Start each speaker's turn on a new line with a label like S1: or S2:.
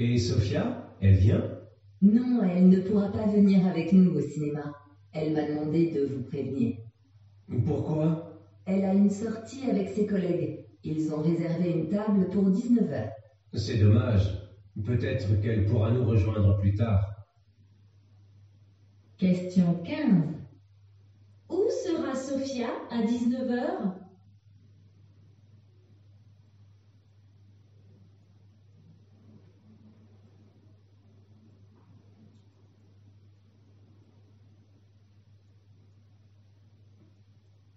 S1: Et Sophia, elle vient?
S2: Non, elle ne pourra pas venir avec nous au cinéma. Elle m'a demandé de vous prévenir.
S1: Pourquoi?
S2: Elle a une sortie avec ses collègues. Ils ont réservé une table pour 19h.
S1: C'est dommage. Peut-être qu'elle pourra nous rejoindre plus tard.
S2: Question 15.
S3: Où sera Sophia à 19h?